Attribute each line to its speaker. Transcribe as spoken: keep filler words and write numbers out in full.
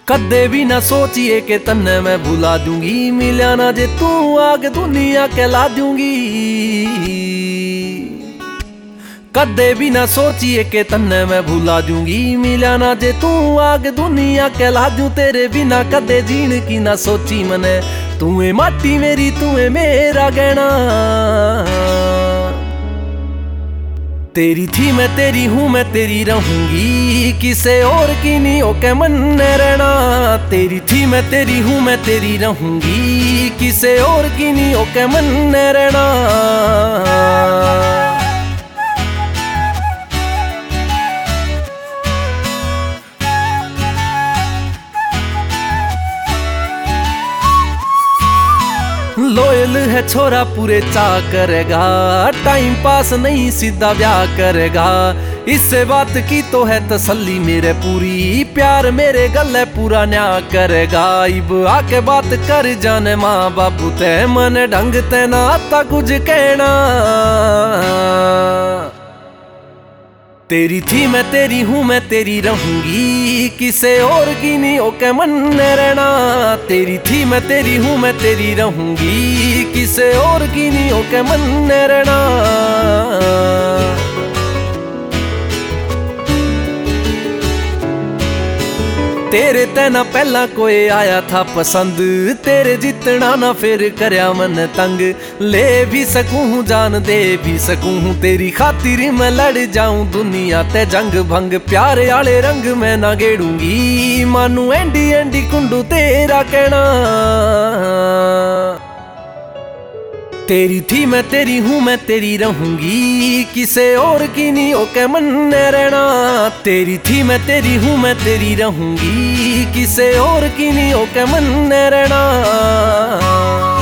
Speaker 1: कदे भी ना सोचिए कि तन्ने मैं भुला दूंगी, मिला ना जे तू आग दुनिया कहला दूंगी। कदे भी ना सोचिए कि तन्ने मैं भुला दूंगी, मिला ना जे तू आग दुनिया कहला दूं। तेरे बिना कदे जीण की ना सोची मने, तू है माटी मेरी तू है मेरा गहना। तेरी थी मैं तेरी हूँ मैं तेरी रहूंगी, किसे और की नहीं होके मन रहना। तेरी थी मैं तेरी हूँ मैं तेरी रहूंगी, किसे और की नहीं होके मन रहना। लोयल है छोरा पूरे चा करेगा, टाइम पास नहीं सीधा ब्याह करेगा। इससे बात की तो है तसल्ली मेरे पूरी, प्यार मेरे गले पूरा न्याय करेगा। इब आके बात कर जाने माँ बाबू ते, मन ढंग ते ना आता कुछ कहना। तेरी थी मैं तेरी हूँ मैं तेरी रहूंगी, किसे और की नहीं होके मन रहना। तेरी थी मैं तेरी हूँ मैं तेरी रहूंगी, किसे और की नहीं होके मन रहना। तेरे ते ना पहला कोई आया था पसंद, तेरे जितना ना फिर करया मन तंग। ले भी सकूं जान दे भी सकूं, तेरी खातिर मैं लड़ जाऊं दुनिया ते जंग भंग। प्यार आले रंग मैं ना गेड़ूंगी, मानू एंडी एंडी कुंडू तेरा कहना। तेरी थी मैं तेरी हूँ मैं तेरी रहूंगी, किसे और की नहीं होके मन रहना। तेरी थी मैं तेरी हूँ मैं तेरी रहूंगी, किसे और की नहीं होके मन रहना।